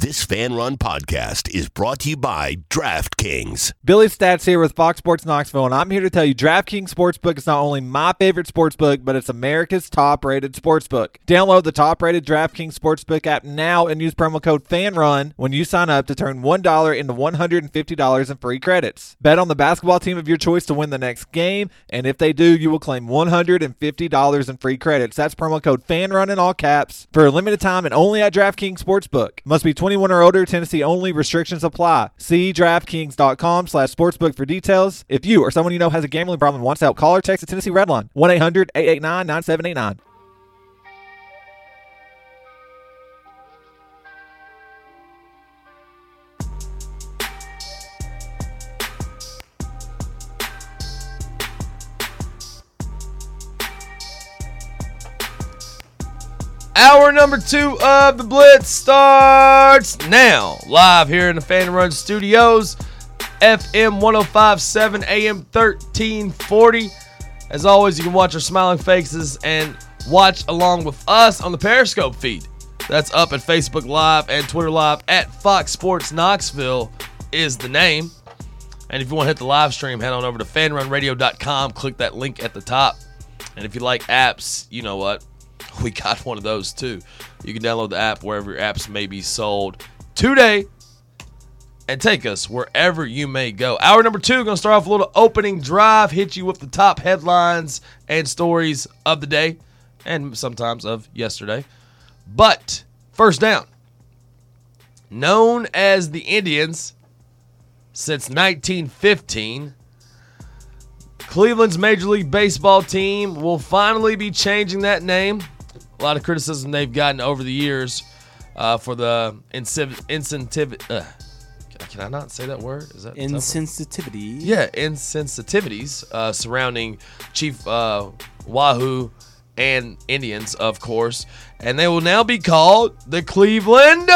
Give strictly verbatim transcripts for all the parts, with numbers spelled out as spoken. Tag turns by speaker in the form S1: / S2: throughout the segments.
S1: This Fan Run podcast is brought to you by DraftKings.
S2: Billy Stats here with Fox Sports Knoxville, and I'm here to tell you DraftKings Sportsbook is not only my favorite sportsbook, but it's America's top-rated sportsbook. Download the top-rated DraftKings Sportsbook app now and use promo code FANRUN when you sign up to turn one dollar into one hundred fifty dollars in free credits. Bet on the basketball team of your choice to win the next game, and if they do, you will claim one hundred fifty dollars in free credits. That's promo code FANRUN in all caps for a limited time and only at DraftKings Sportsbook. Must be twenty-one or older. Tennessee only. Restrictions apply. See DraftKings.com slash sportsbook for details. If you or someone you know has a gambling problem and wants help, call or text the Tennessee Redline, one eight hundred eight eight nine nine seven eight nine.
S3: Hour number two of the Blitz starts now. Live here in the Fan Run Studios, F M one oh five point seven, A M thirteen forty. As always, you can watch our smiling faces and watch along with us on the Periscope feed. That's up at Facebook Live and Twitter Live at Fox Sports Knoxville is the name. And if you want to hit the live stream, head on over to fan run radio dot com. Click that link at the top. And if you like apps, you know what? We got one of those too. You can download the app wherever your apps may be sold today and take us wherever you may go. Hour number two, going to start off a little opening drive, hit you with the top headlines and stories of the day and sometimes of yesterday. But first down, known as the Indians since nineteen fifteen, Cleveland's Major League Baseball team will finally be changing that name. A lot of criticism they've gotten over the years uh, for the incentive. incentive uh, can I not say that word? Is that
S4: insensitivity?
S3: Yeah, insensitivities uh, surrounding Chief uh, Wahoo and Indians, of course. And they will now be called the Cleveland.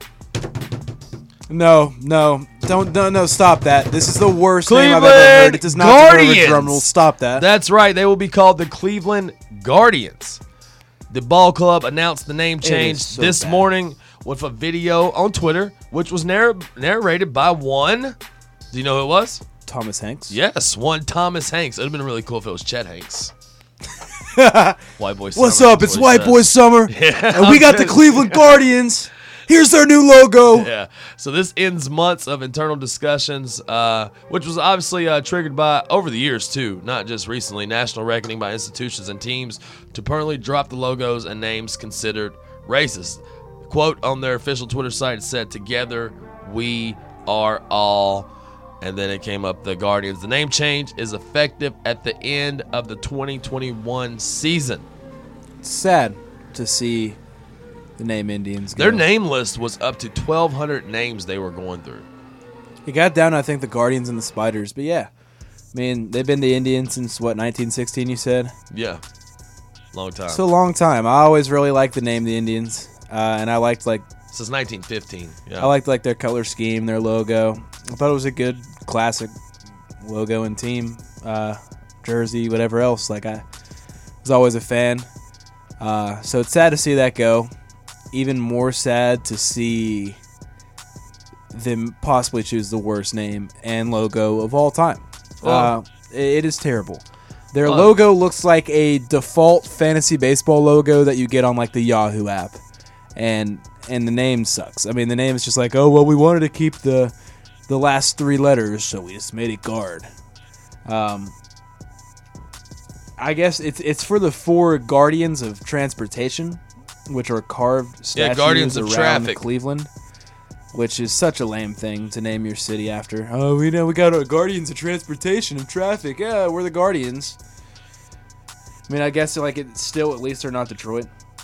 S4: No, no, don't, no, no, stop that. This is the worst
S3: Cleveland
S4: name I've ever heard. It does not
S3: Guardians.
S4: deserve a drum roll. Stop that.
S3: That's right. They will be called the Cleveland Guardians. The ball club announced the name change
S4: so
S3: this
S4: bad.
S3: morning with a video on Twitter, which was narr- narrated by one. Do you know who it was?
S4: Thomas Hanks.
S3: Yes, one Thomas Hanks. It would have been really cool if it was Chet Hanks. White boy summer.
S4: What's up?
S3: That's
S4: It's
S3: what he
S4: White
S3: said.
S4: Boy Summer,
S3: Yeah,
S4: and we got the Cleveland Guardians. Here's their new logo.
S3: Yeah. So this ends months of internal discussions, uh, which was obviously uh, triggered by, over the years too, not just recently, national reckoning by institutions and teams to permanently drop the logos and names considered racist. Quote on their official Twitter site said, "Together we are all," and then it came up, the Guardians. The name change is effective at the end of the twenty twenty-one season.
S4: It's sad to see the name Indians go.
S3: Their name list was up to twelve hundred names they were going through.
S4: It got down, I think, the Guardians and the Spiders, but yeah. I mean, they've been the Indians since, what, nineteen sixteen, you said?
S3: Yeah. Long time.
S4: It's a long time. I always really liked the name the Indians, uh, and I liked, like,
S3: Since nineteen fifteen. Yeah.
S4: I liked, like, their color scheme, their logo. I thought it was a good, classic logo and team, uh, jersey, whatever else. Like, I was always a fan. Uh, so it's sad to see that go. Even more sad to see them possibly choose the worst name and logo of all time.
S3: Well,
S4: uh, it is terrible. Their
S3: well,
S4: logo looks like a default fantasy baseball logo that you get on like the Yahoo app, and and the name sucks. I mean, the name is just like, oh well, we wanted to keep the the last three letters, so we just made it Guard. Um, I guess it's it's for the four Guardians of Transportation, which are carved statues
S3: Yeah, Guardians of
S4: around
S3: Traffic.
S4: Cleveland, which is such a lame thing to name your city after. Oh, we know we got our Guardians of Transportation of Traffic. Yeah, we're the Guardians. I mean, I guess like it's still at least they're not Detroit.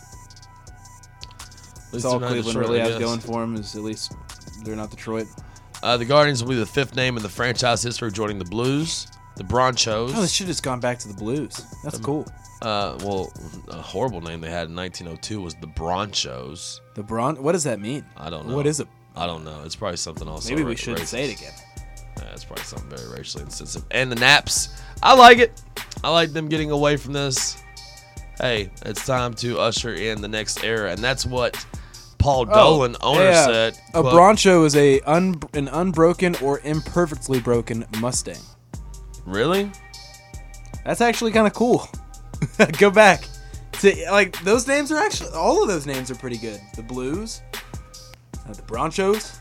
S4: That's all Cleveland really has going for them is at least they're not Detroit.
S3: Uh, the Guardians will be the fifth name in the franchise history, joining the Blues, the Bronchos.
S4: Oh, they should have just gone back to the Blues. That's cool.
S3: Uh, well, a horrible name they had in nineteen oh two was the Bronchos.
S4: The Bron. What does that mean?
S3: I don't know.
S4: What is it?
S3: I don't know. It's probably something else.
S4: Maybe
S3: ra-
S4: we shouldn't
S3: racist.
S4: say it again.
S3: Yeah, it's probably something very racially insensitive. And the Naps, I like it. I like them getting away from this. Hey, it's time to usher in the next era, and that's what Paul Dolan,
S4: Oh,
S3: owner,
S4: yeah.
S3: said,
S4: A
S3: quote,
S4: Broncho is a un- an unbroken or imperfectly broken Mustang.
S3: really?
S4: That's actually kind of cool. Go back. To, like, those names are actually, all of those names are pretty good. The Blues, uh, the Bronchos.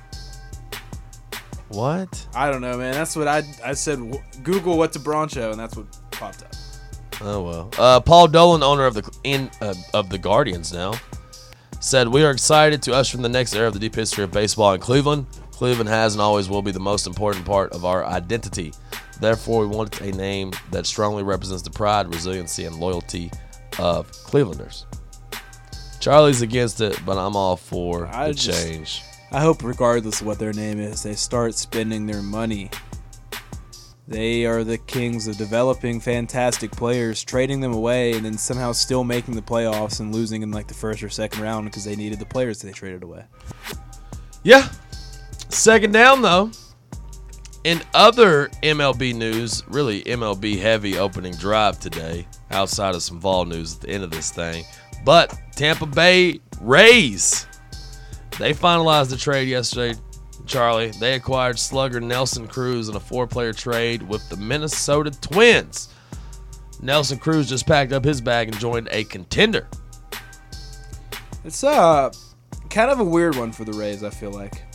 S3: What?
S4: I don't know, man. That's what I I said. w- Google what's a Broncho, and that's what popped up.
S3: Oh well. Uh, Paul Dolan, owner of the in uh, of the Guardians, now said, "We are excited to usher in the next era of the deep history of baseball in Cleveland. Cleveland has and always will be the most important part of our identity. Therefore, we want a name that strongly represents the pride, resiliency, and loyalty of Clevelanders." Charlie's against it, but I'm all for
S4: I
S3: the
S4: just-
S3: change.
S4: I hope, regardless of what their name is, they start spending their money. They are the kings of developing fantastic players, trading them away, and then somehow still making the playoffs and losing in like the first or second round because they needed the players they traded away.
S3: Yeah. Second down, though. In other M L B news, really M L B heavy opening drive today, outside of some Vol news at the end of this thing. But Tampa Bay Rays, they finalized the trade yesterday, Charlie. They acquired slugger Nelson Cruz in a four-player trade with the Minnesota Twins. Nelson Cruz just packed up his bag and joined a contender.
S4: It's uh kind of a weird one for the Rays, I feel like.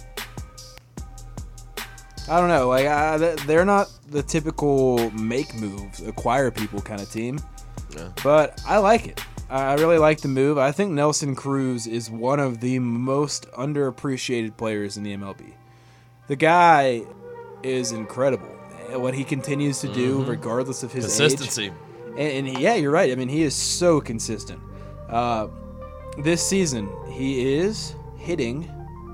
S4: I don't know, like uh, they're not the typical make moves, acquire people kind of team.
S3: Yeah.
S4: But I like it. I really like the move. I think Nelson Cruz is one of the most underappreciated players in the M L B. The guy is incredible. What he continues to do,
S3: Mm-hmm.
S4: regardless of his
S3: Consistency.
S4: age. And, and yeah, you're right. I mean, he is so consistent. Uh, this season, he is hitting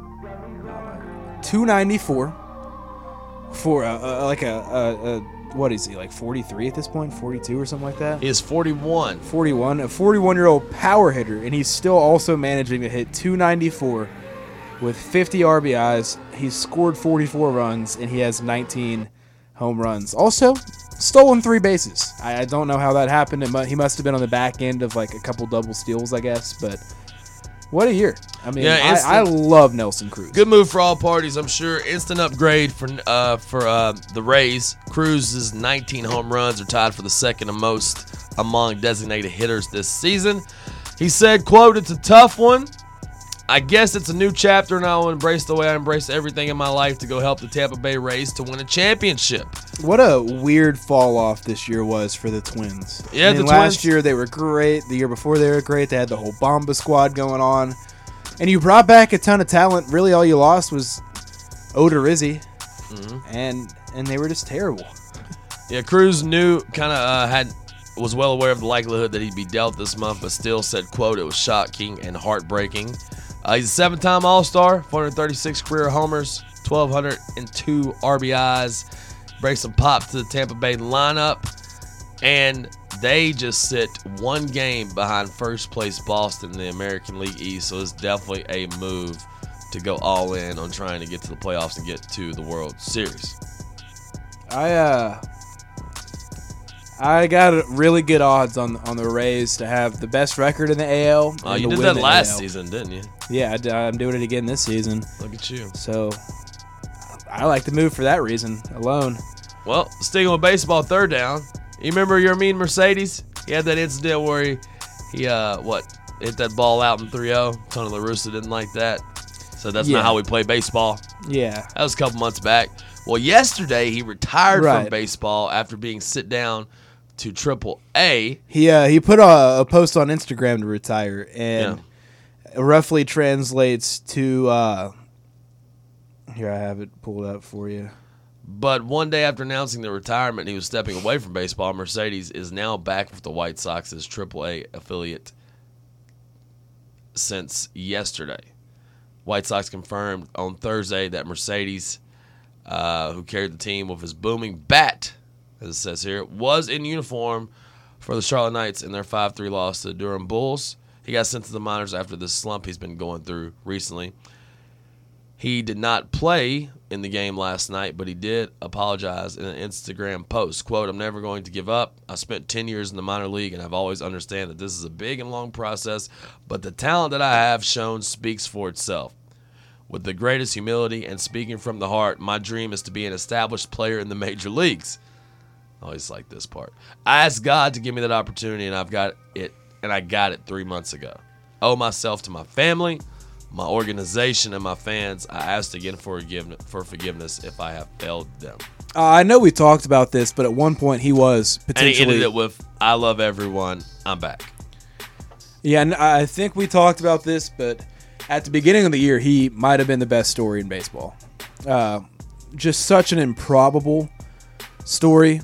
S4: two ninety-four for a, a, like a, a, a what is he, like forty-three at this point, forty-two or something like that.
S3: He is forty-one.
S4: forty-one, a forty-one-year-old power hitter, and he's still also managing to hit two ninety-four with fifty R B Is. He's scored forty-four runs, and he has nineteen home runs. Also, stolen three bases. I, I don't know how that happened. It mu- he must have been on the back end of like a couple double steals, I guess. But what a year! I mean,
S3: Yeah, instant-
S4: I, I love Nelson Cruz.
S3: Good move for all parties, I'm sure. Instant upgrade for uh, for uh, the Rays. Cruz's nineteen home runs are tied for the second most among designated hitters this season. He said, quote, "It's a tough one. I guess it's a new chapter, and I'll embrace the way I embrace everything in my life to go help the Tampa Bay Rays to win a championship."
S4: What a weird fall off this year was for the Twins.
S3: Yeah,
S4: I mean,
S3: the
S4: last
S3: Twins-
S4: year they were great. The year before they were great. They had the whole Bomba squad going on, and you brought back a ton of talent. Really, all you lost was Odorizzi,
S3: Mm-hmm.
S4: and and they were just terrible.
S3: Yeah, Cruz knew, kind of uh, had, was well aware of the likelihood that he'd be dealt this month, but still said, quote, "It was shocking and heartbreaking." Uh, he's a seven-time All-Star, four hundred thirty-six career homers, twelve oh two R B Is, breaks some pop to the Tampa Bay lineup, and they just sit one game behind first-place Boston in the American League East, so it's definitely a move to go all in on trying to get to the playoffs and get to the World Series.
S4: I uh, I got really good odds on on the Rays to have the best record in the A L.
S3: Oh,
S4: and
S3: you
S4: to
S3: did
S4: win
S3: that
S4: the
S3: last
S4: A L.
S3: season, didn't you?
S4: Yeah, I d- I'm doing it again this season.
S3: Look at you.
S4: So I like the move for that reason alone.
S3: Well, sticking with baseball, third down. You remember your mean Mercedes? He had that incident where he, he uh, what, hit that ball out in three oh. Tony La Russa didn't like that. So that's
S4: Yeah.
S3: not how we play baseball.
S4: Yeah.
S3: That was a couple months back. Well, yesterday he retired
S4: Right.
S3: from baseball after being sit down to Triple A.
S4: He uh, he put a, a post on Instagram to retire, and it roughly translates to uh, here I have it pulled up for you.
S3: But one day after announcing the retirement, he was stepping away from baseball. Mercedes is now back with the White Sox's Triple A affiliate since yesterday. White Sox confirmed on Thursday that Mercedes, uh, who carried the team with his booming bat, as it says here, was in uniform for the Charlotte Knights in their five three loss to the Durham Bulls. He got sent to the minors after the slump he's been going through recently. He did not play in the game last night, but he did apologize in an Instagram post. Quote, "I'm never going to give up. I spent ten years in the minor league, and I've always understand that this is a big and long process, but the talent that I have shown speaks for itself. With the greatest humility and speaking from the heart, my dream is to be an established player in the major leagues." I always like this part. "I asked God to give me that opportunity, and I've got it, and I got it three months ago. I owe myself to my family, my organization, and my fans. I asked again for forgiveness, for forgiveness if I have failed them."
S4: Uh, I know we talked about this, but at one point he was potentially.
S3: And he ended it with, "I love everyone. I'm back."
S4: Yeah, and I think we talked about this, but at the beginning of the year, he might have been the best story in baseball. Uh, just such an improbable story.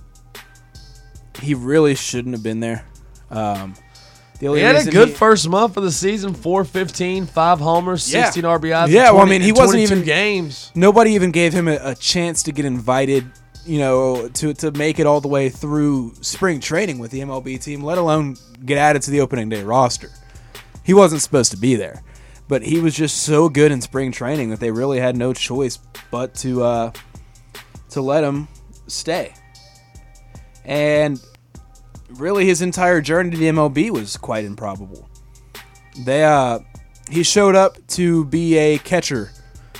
S4: He really shouldn't have been there. Um, the only
S3: He had a
S4: reason
S3: good
S4: he-
S3: first month of the season, four fifteen, five homers,
S4: Yeah.
S3: sixteen R B Is.
S4: Yeah,
S3: in
S4: well, I
S3: twenty
S4: mean, he
S3: in
S4: wasn't
S3: twenty-two
S4: even-
S3: games.
S4: Nobody even gave him a, a chance to get invited, you know, to, to make it all the way through spring training with the M L B team, let alone get added to the opening day roster. He wasn't supposed to be there, but he was just so good in spring training that they really had no choice but to uh, to let him stay. And really, his entire journey to the M L B was quite improbable. They uh, he showed up to be a catcher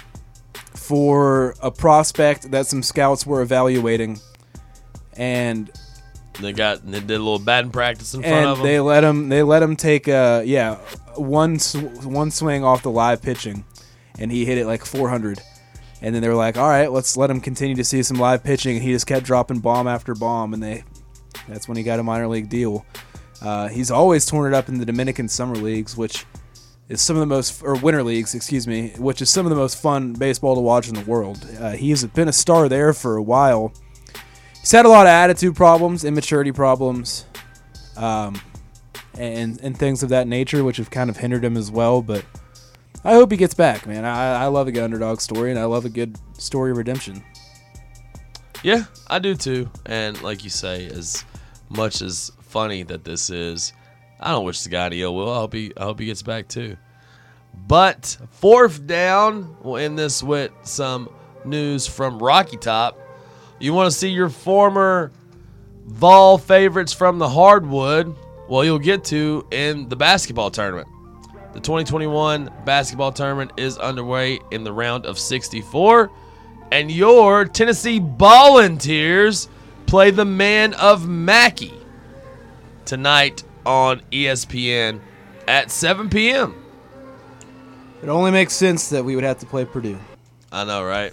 S4: for a prospect that some scouts were evaluating, and
S3: They got they did a little batting practice in front of
S4: and
S3: him.
S4: they let him they let him take uh yeah one sw- one swing off the live pitching, and he hit it like four hundred. And then they were like, all right, let's let him continue to see some live pitching. And he just kept dropping bomb after bomb, and they that's when he got a minor league deal. Uh, he's always torn it up in the Dominican summer leagues, which is some of the most or winter leagues, excuse me, which is some of the most fun baseball to watch in the world. Uh, he's been a star there for a while. He's had a lot of attitude problems, immaturity problems, um, and and things of that nature, which have kind of hindered him as well. But I hope he gets back, man. I, I love a good underdog story, and I love a good story of redemption.
S3: Yeah, I do too. And like you say, as much as funny that this is, I don't wish the guy any ill will. I hope he, I hope he gets back too. But fourth down, we'll end this with some news from Rocky Top. You want to see your former Vol favorites from the hardwood? Well, you'll get to in the basketball tournament. The twenty twenty-one basketball tournament is underway in the round of sixty-four. And your Tennessee Volunteers play the Man of Mackey tonight on E S P N at seven p.m.
S4: It only makes sense that we would have to play Purdue.
S3: I know, right?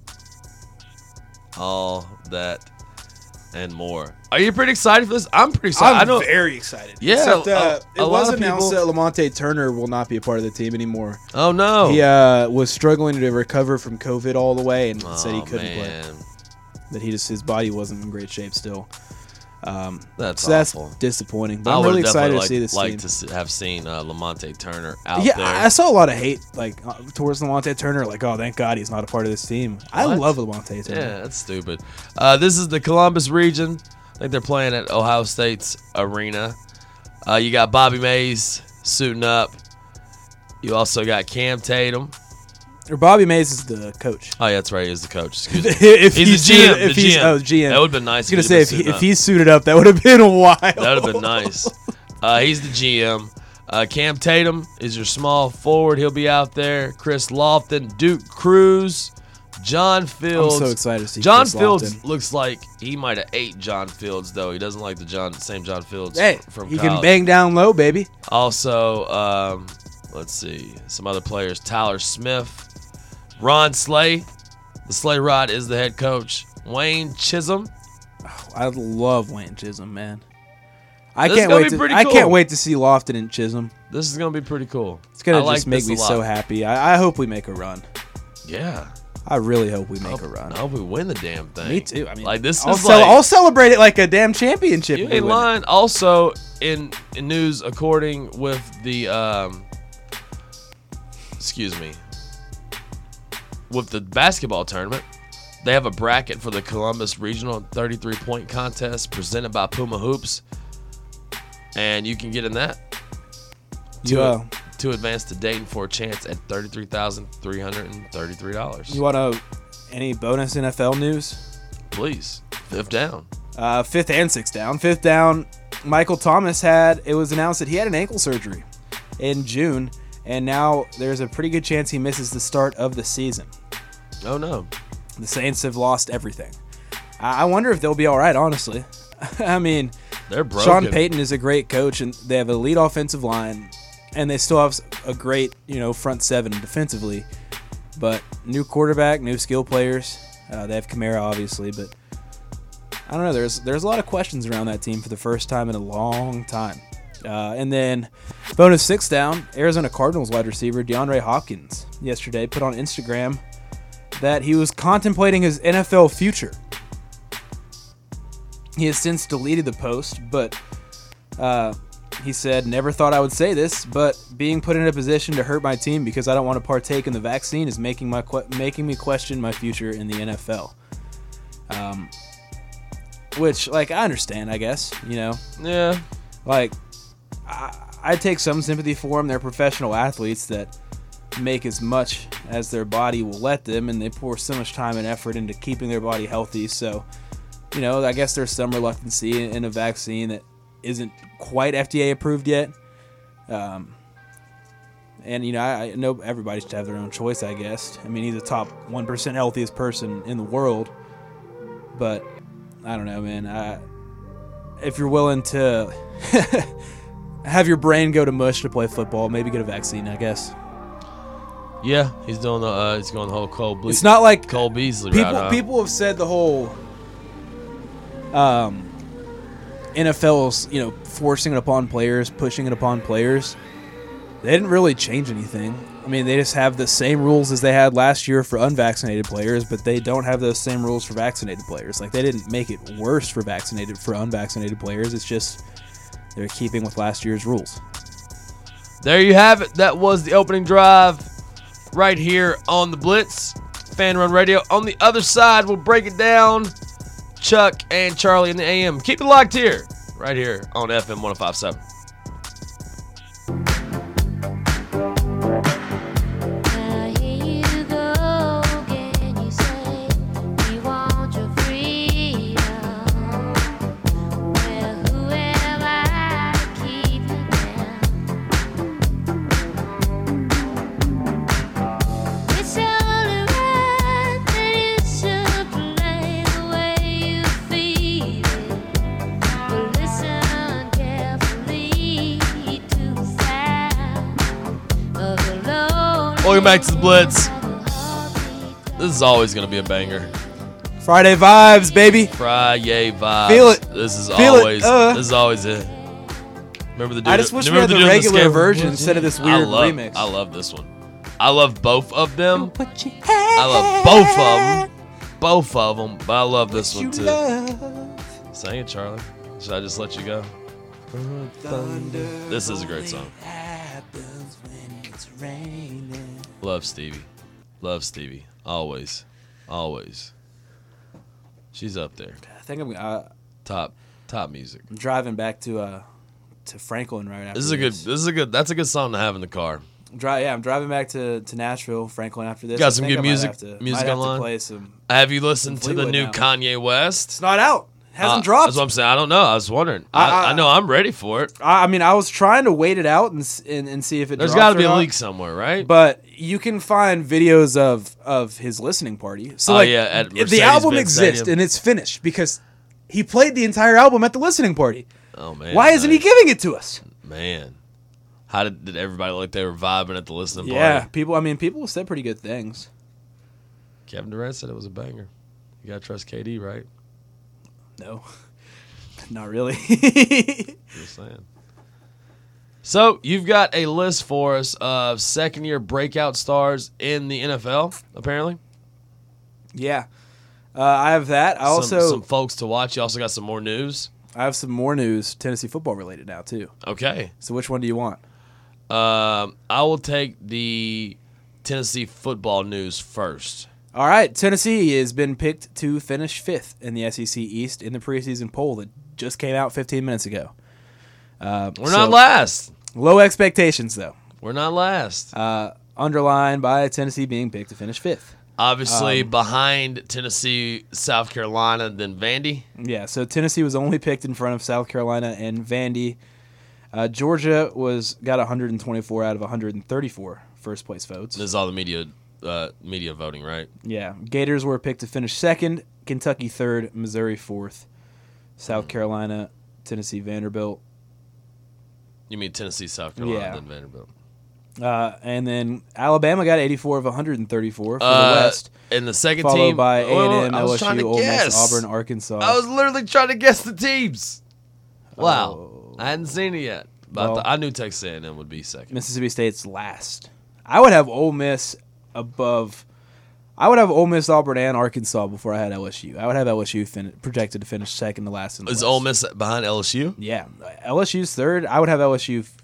S3: All that and more. Are you pretty excited for this? I'm pretty excited. I know.
S4: very excited.
S3: Yeah,
S4: Except, uh,
S3: a- a
S4: it
S3: lot
S4: was
S3: of
S4: announced
S3: people-
S4: that Lamonte Turner will not be a part of the team anymore.
S3: Oh, no.
S4: He uh, was struggling to recover from COVID all the way, and
S3: oh,
S4: said he couldn't
S3: man.
S4: play. That he just his body wasn't in great shape still. Um,
S3: That's
S4: so that's
S3: awful.
S4: disappointing. But
S3: I
S4: I'm
S3: would
S4: really excited
S3: definitely
S4: to see
S3: like,
S4: this
S3: like
S4: team.
S3: to s- have seen uh, Lamonte Turner out
S4: Yeah,
S3: there.
S4: I I saw a lot of hate like uh, towards Lamonte Turner. Like, oh, thank God he's not a part of this team. I
S3: What?
S4: love Lamonte Turner.
S3: Yeah, that's stupid. Uh, this is the Columbus region. I think they're playing at Ohio State's arena. Uh, you got Bobby Mays suiting up. You also got Cam Tatum.
S4: Or Bobby Mays is the coach.
S3: Oh, yeah, that's right. He's the coach. Excuse me.
S4: if
S3: He's
S4: he's
S3: the G M.
S4: suited- if
S3: the
S4: he's,
S3: G M.
S4: oh, G M.
S3: That would have been nice.
S4: I was
S3: if
S4: gonna
S3: he'd
S4: say
S3: been
S4: if, he,
S3: suiting
S4: if
S3: up.
S4: he's suited up, that would have been a while.
S3: That would have been nice. Uh, he's the G M. Uh, Cam Tatum is your small forward. He'll be out there. Chris Lofton, Duke Cruz, John
S4: I'm
S3: Fields.
S4: so excited to see
S3: John
S4: Chris
S3: Fields
S4: Lofton.
S3: looks like he might have ate John Fields, though. He doesn't like the John same John Fields
S4: Hey,
S3: from
S4: he
S3: college.
S4: can bang down low, baby.
S3: Also, um, let's see, some other players. Tyler Smith, Ron Slay. The Slay Rod is the head coach. Wayne Chisholm.
S4: I love Wayne Chisholm, man. I
S3: This is
S4: can't
S3: gonna
S4: wait
S3: be
S4: to.
S3: pretty
S4: I
S3: cool.
S4: can't wait to see Lofton and Chisholm.
S3: This is going to be pretty cool.
S4: It's gonna
S3: I like
S4: just make
S3: this
S4: me
S3: a lot.
S4: so happy. I, I hope we make a run.
S3: Yeah.
S4: I really hope we
S3: I
S4: make
S3: hope,
S4: a run.
S3: I hope we win the damn thing.
S4: Me too. I mean,
S3: like this
S4: I'll,
S3: is
S4: cel-
S3: like
S4: I'll celebrate it like a damn championship.
S3: you
S4: if we
S3: ain't
S4: win it.
S3: lying. Also, in, in news, according with the um, excuse me, with the basketball tournament, they have a bracket for the Columbus Regional thirty-three point contest presented by Puma Hoops, and you can get in that.
S4: You, uh,
S3: to advance to Dayton for a chance at thirty-three thousand three hundred thirty-three dollars.
S4: You want to any bonus N F L news?
S3: Please, fifth down.
S4: Uh, fifth and sixth down. Fifth down, Michael Thomas had, it was announced that he had an ankle surgery in June, and now there's a pretty good chance he misses the start of the season.
S3: Oh, no.
S4: The Saints have lost everything. I I wonder if they'll be all right, honestly. I mean,
S3: They're broken.
S4: Sean Payton is a great coach, and they have a elite offensive line, and they still have a great, you know, front seven defensively. But new quarterback, new skill players. Uh, they have Kamara, obviously, but I don't know. There's there's a lot of questions around that team for the first time in a long time. Uh, and then bonus six down, Arizona Cardinals wide receiver DeAndre Hopkins yesterday put on Instagram that he was contemplating his N F L future. He has since deleted the post, but uh, he said, "Never thought I would say this, but being put in a position to hurt my team because I don't want to partake in the vaccine is making my que- making me question my future in the N F L." Um, which, like, I understand, I guess, you know.
S3: Yeah.
S4: Like, I, I take some sympathy for them. They're professional athletes that make as much as their body will let them, and they pour so much time and effort into keeping their body healthy. So, you know, I guess there's some reluctancy in a vaccine that isn't quite F D A approved yet. Um, and, you know, I, I know everybody should have their own choice, I guess. I mean, he's the top one percent healthiest person in the world. But, I don't know, man. I, if you're willing to have your brain go to mush to play football, maybe get a vaccine, I guess.
S3: Yeah, he's doing the uh, he's going the whole Cole Ble-
S4: It's not like
S3: Cole Beasley
S4: people.
S3: route, huh?
S4: People have said the whole um, N F L's, you know, forcing it upon players, pushing it upon players. They didn't really change anything. I mean, they just have the same rules as they had last year for unvaccinated players, but they don't have those same rules for vaccinated players. Like, they didn't make it worse for vaccinated for unvaccinated players. It's just they're keeping with last year's rules.
S3: There you have it. That was the opening drive right here on the Blitz Fan Run Radio. On the other side, we'll break it down. Chuck and Charlie in the A M. Keep it locked here, right here on F M one oh five point seven. Welcome back to the Blitz. This is always going to be a banger.
S4: Friday vibes, baby.
S3: Friday vibes.
S4: Feel it.
S3: This is
S4: Feel
S3: always.
S4: it. Uh.
S3: This is always it. Remember the dude.
S4: I just wish we
S3: remember
S4: had the
S3: dude in
S4: regular
S3: skate-
S4: version instead of this weird
S3: I love,
S4: remix.
S3: I love this one. I love both of them. I love both of them. Both of them. But I love this one too. Sing it, Charlie. Should I just let you go? Thunder. This is a great song. Love Stevie. Love Stevie. Always. Always. She's up there.
S4: I think I'm, uh,
S3: Top top music.
S4: I'm driving back to uh to Franklin right after
S3: This is a good this is a good that's a good song to have in the car.
S4: Dri- yeah, I'm driving back to, to Nashville, Franklin after this.
S3: Got
S4: I
S3: some
S4: think
S3: good
S4: I might
S3: music-
S4: have to,
S3: music
S4: might have
S3: online?
S4: To play some.
S3: Have you listened to the
S4: Fleetwood
S3: new
S4: now.
S3: Kanye West?
S4: It's not out. Hasn't
S3: Uh,
S4: dropped.
S3: That's what I'm saying. I don't know. I was wondering. I,
S4: I- I-
S3: I know I'm ready for it.
S4: I, I mean, I was trying to wait it out and s- and, and see if it.
S3: There's
S4: got to
S3: be a leak somewhere, right?
S4: But you can find videos of, of his listening party. So
S3: Oh,
S4: like,
S3: yeah, at
S4: the album
S3: Mercedes-Benz
S4: exists
S3: Stadium.
S4: and it's finished because he played the entire album at the listening party.
S3: Oh man.
S4: Why isn't he
S3: nice.
S4: giving it to us?
S3: Man. How did, did everybody look like they were vibing at the listening
S4: Yeah,
S3: party?
S4: people. I mean, people said pretty good things.
S3: Kevin Durant said it was a banger. You gotta trust K D, right?
S4: No, not really.
S3: Just saying. So you've got a list for us of second year breakout stars in the N F L, apparently.
S4: Yeah, uh, I have that. I
S3: Some-
S4: also
S3: some folks to watch. You also got some more news.
S4: I have some more news, Tennessee football related now too.
S3: Okay.
S4: So which one do you want?
S3: Um, I will take the Tennessee football news first.
S4: All right, Tennessee has been picked to finish fifth in the S E C East in the preseason poll that just came out fifteen minutes ago. Uh,
S3: We're
S4: so,
S3: not last.
S4: Low expectations though.
S3: We're not last.
S4: Uh, underlined by Tennessee being picked to finish fifth.
S3: Obviously,
S4: um,
S3: behind Tennessee, South Carolina, then Vandy.
S4: Yeah, so Tennessee was only picked in front of South Carolina and Vandy. Uh, Georgia was got one hundred twenty-four out of one hundred thirty-four first place votes.
S3: This is all the media uh, media voting, right?
S4: Yeah, Gators were picked to finish second, Kentucky third, Missouri fourth, South Carolina, Tennessee, Vanderbilt.
S3: You mean Tennessee, South Carolina,
S4: Yeah.
S3: then Vanderbilt.
S4: Uh, and then Alabama got eighty-four of one hundred thirty-four for
S3: Uh,
S4: the West,
S3: And the second
S4: followed
S3: team,
S4: by A
S3: well,
S4: and M,
S3: I was trying
S4: L S U,
S3: to
S4: Ole Miss,
S3: guess.
S4: Auburn, Arkansas.
S3: I was literally trying to guess the teams. Wow,
S4: Oh.
S3: I hadn't seen it yet, but
S4: Well-
S3: I knew Texas A and M would be second.
S4: Mississippi State's last. I would have Ole Miss above. I would have Ole Miss, Auburn, and Arkansas before I had L S U. I would have L S U fin- projected to finish second to last in the
S3: Is
S4: West.
S3: Ole Miss behind L S U?
S4: Yeah, L S U's third. I would have L S U f-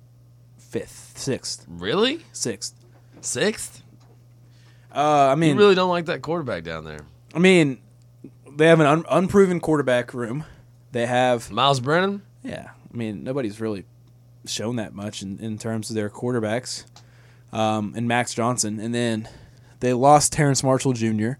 S4: fifth, sixth,
S3: Really?
S4: sixth.
S3: Sixth?
S4: Uh, I
S3: You
S4: mean,
S3: really don't like that quarterback down there,
S4: I mean, they have an un- unproven quarterback room. They have,
S3: Miles Brennan.
S4: yeah. I mean, nobody's really shown that much in, in terms of their quarterbacks. Um, and Max Johnson, and then they lost Terrence Marshall Junior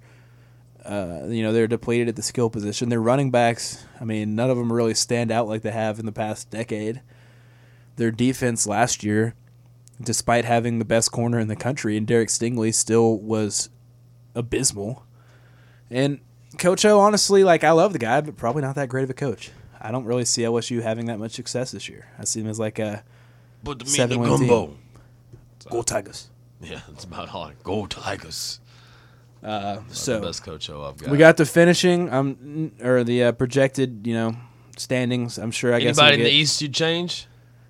S4: Uh, you know, they're depleted at the skill position. Their running backs, I mean, none of them really stand out like they have in the past decade. Their defense last year, despite having the best corner in the country, and Derek Stingley still was abysmal. And Coach O, honestly, like, I love the guy, but probably not that great of a coach. I don't really see L S U having that much success this year. I see them as like a
S3: Put the meat in
S4: seven
S3: the
S4: win
S3: gumbo.
S4: team. Go Tigers.
S3: Yeah, that's about all. I Go Tigers.
S4: Uh,
S3: That's
S4: so
S3: the best coach O I've got.
S4: we got the finishing, um, or the uh, projected, you know, standings. I'm sure. I guess
S3: Anybody
S4: we'll
S3: in the
S4: get-
S3: East you change?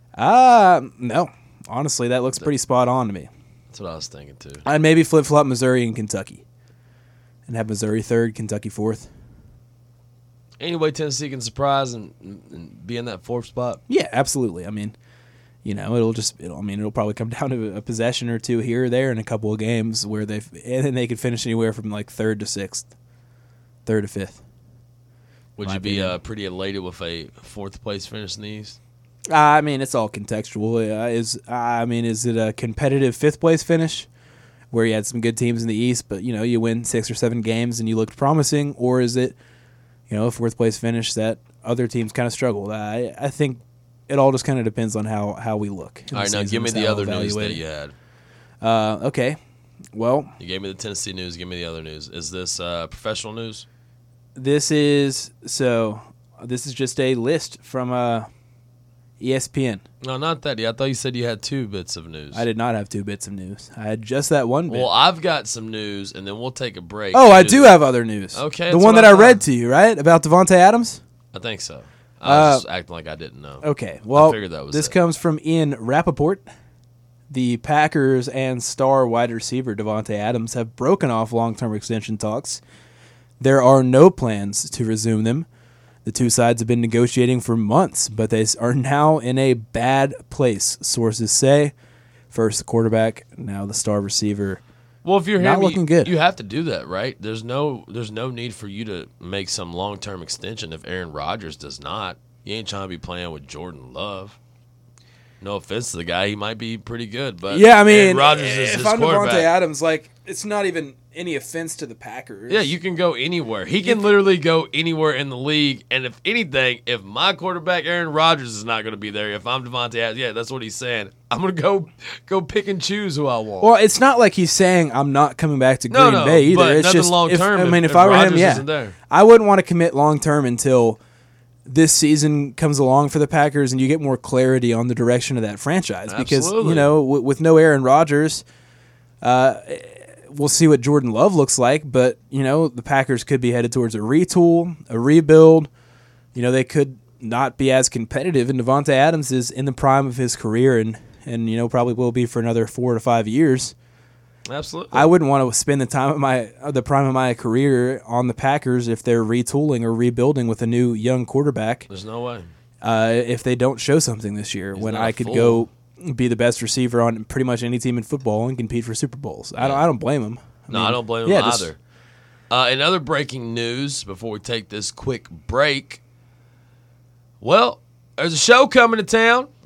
S4: Uh no. Honestly, that looks pretty spot on to me.
S3: That's what I was thinking too.
S4: I'd maybe flip flop Missouri and Kentucky, and have Missouri third, Kentucky fourth.
S3: Anyway, Tennessee can surprise and, and be in that fourth spot.
S4: Yeah, absolutely. I mean, you know, it'll just, it'll, I mean, it'll probably come down to a possession or two here or there in a couple of games where they, and then they could finish anywhere from like third to sixth, third to fifth.
S3: Would
S4: My
S3: you be
S4: opinion.
S3: uh, pretty elated with a fourth place finish in the East?
S4: Uh, I mean, it's all contextual. Uh, is uh, I mean, is it a competitive fifth place finish where you had some good teams in the East, but you know you win six or seven games and you looked promising, or is it, you know, a fourth place finish that other teams kind of struggled? I I think it all just kind of depends on how, how we look. in
S3: All
S4: the
S3: right, now
S4: season.
S3: give me
S4: It's
S3: the
S4: how
S3: other news that
S4: evaluated.
S3: you had.
S4: Uh, okay, well,
S3: You gave me the Tennessee news. Give me the other news. Is this uh, professional news?
S4: this is so. This is just a list from uh, E S P N.
S3: No, not that. Yeah, I thought you said you had two bits of news.
S4: I did not have two bits of news. I had just that one bit.
S3: Well, I've got some news, and then we'll take a break.
S4: Oh, I
S3: and
S4: do have other news.
S3: Okay,
S4: the
S3: that's
S4: one
S3: what
S4: that
S3: I
S4: I read
S3: thought.
S4: to you, right, about Devontae Adams.
S3: I think so. I was
S4: Uh,
S3: just acting like I didn't know.
S4: Okay, well,
S3: figured that was
S4: this
S3: it.
S4: comes from Ian Rappaport. The Packers and star wide receiver Devontae Adams have broken off long-term extension talks. There are no plans to resume them. The two sides have been negotiating for months, but they are now in a bad place, sources say. First the quarterback, now the star receiver.
S3: Well, if you're
S4: Not
S3: him,
S4: looking
S3: you,
S4: good.
S3: you have to do that, right? There's no, there's no need for you to make some long-term extension if Aaron Rodgers does not. You ain't trying to be playing with Jordan Love. No offense to the guy, he might be pretty good, but
S4: Yeah, I mean,
S3: Aaron Rodgers is
S4: if
S3: his
S4: I'm
S3: quarterback.
S4: Devontae Adams, like, it's not even any offense to the Packers.
S3: Yeah, you can go anywhere. He can literally go anywhere in the league. And if anything, if my quarterback Aaron Rodgers is not going to be there, if I'm Devontae Adams, yeah, that's what he's saying. I'm going to go go pick and choose who I want.
S4: Well, it's not like he's saying I'm not coming back to
S3: No,
S4: Green
S3: no,
S4: Bay either.
S3: but
S4: It's
S3: nothing
S4: just
S3: long
S4: if-
S3: term
S4: I
S3: if-
S4: mean, if,
S3: if
S4: I were him,
S3: Rodgers
S4: yeah,
S3: isn't there.
S4: I wouldn't want to commit long term until this season comes along for the Packers and you get more clarity on the direction of that franchise. Because
S3: Absolutely.
S4: you know, w- with no Aaron Rodgers, uh, we'll see what Jordan Love looks like. But you know, the Packers could be headed towards a retool, a rebuild. You know, they could not be as competitive. And Devontae Adams is in the prime of his career, and and you know probably will be for another four to five years.
S3: Absolutely.
S4: I wouldn't want to spend the time of my uh, the prime of my career on the Packers if they're retooling or rebuilding with a new young quarterback.
S3: There's no way.
S4: Uh, if they don't show something this year,
S3: He's
S4: when
S3: not
S4: I
S3: a
S4: could
S3: fool.
S4: go be the best receiver on pretty much any team in football and compete for Super Bowls. I don't.
S3: Yeah.
S4: I don't blame him.
S3: No,
S4: mean,
S3: I don't blame him
S4: yeah, just-
S3: either. Uh, in other breaking news, before we take this quick break, well, there's a show coming to town.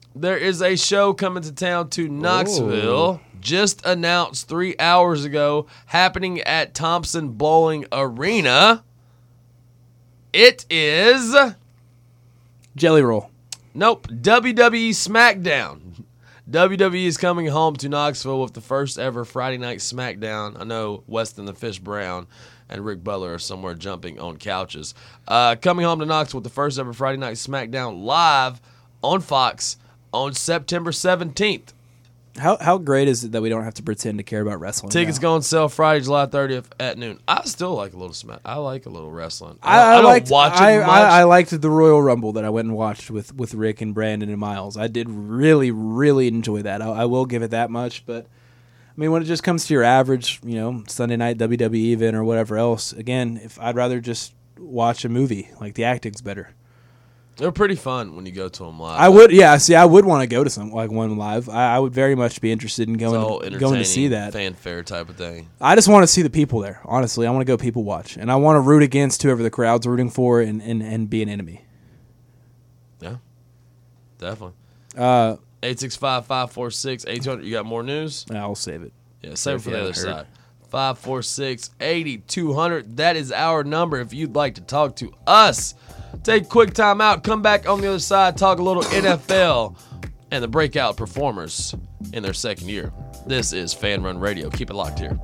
S3: There is a show coming to town to Knoxville, just announced three hours ago, happening at Thompson Bowling Arena. It is...
S4: Jelly Roll.
S3: Nope, W W E SmackDown. W W E is coming home to Knoxville with the first ever Friday Night SmackDown. I know Weston the Fish Brown and Rick Butler are somewhere jumping on couches. Uh, coming home to Knoxville with the first ever Friday Night SmackDown live on Fox on September seventeenth.
S4: How how great is it that we don't have to pretend to care about wrestling?
S3: Tickets
S4: now?
S3: go on sale Friday, July thirtieth at noon. I still like a little smack. I like a little wrestling.
S4: I,
S3: I,
S4: I,
S3: I don't
S4: liked,
S3: watch it
S4: I,
S3: much.
S4: I, I liked the Royal Rumble that I went and watched with, with Rick and Brandon and Miles. I did really, really enjoy that. I, I will give it that much. But, I mean, when it just comes to your average, you know, Sunday night W W E event or whatever else, again, if I'd rather just watch a movie. Like, the acting's better.
S3: They're pretty fun when you go to them live.
S4: I would, yeah. See, I would want to go to some like one live. I, I would very much be interested in
S3: It's
S4: going
S3: all
S4: to, going to see
S3: entertaining,
S4: that.
S3: fanfare type of thing.
S4: I just want to see the people there. Honestly, I want to go people watch, and I want to root against whoever the crowd's rooting for, and, and, and be an enemy.
S3: Yeah, definitely.
S4: Uh,
S3: eight six five, five four six, eight hundred. You got more news?
S4: I'll save it.
S3: Yeah, save it
S4: if
S3: for
S4: you
S3: the other
S4: haven't heard.
S3: side. five four six, eight two hundred. That is our number if you'd like to talk to us. Take a quick time out, come back on the other side, talk a little N F L and the breakout performers in their second year. This is Fan Run Radio. Keep it locked here.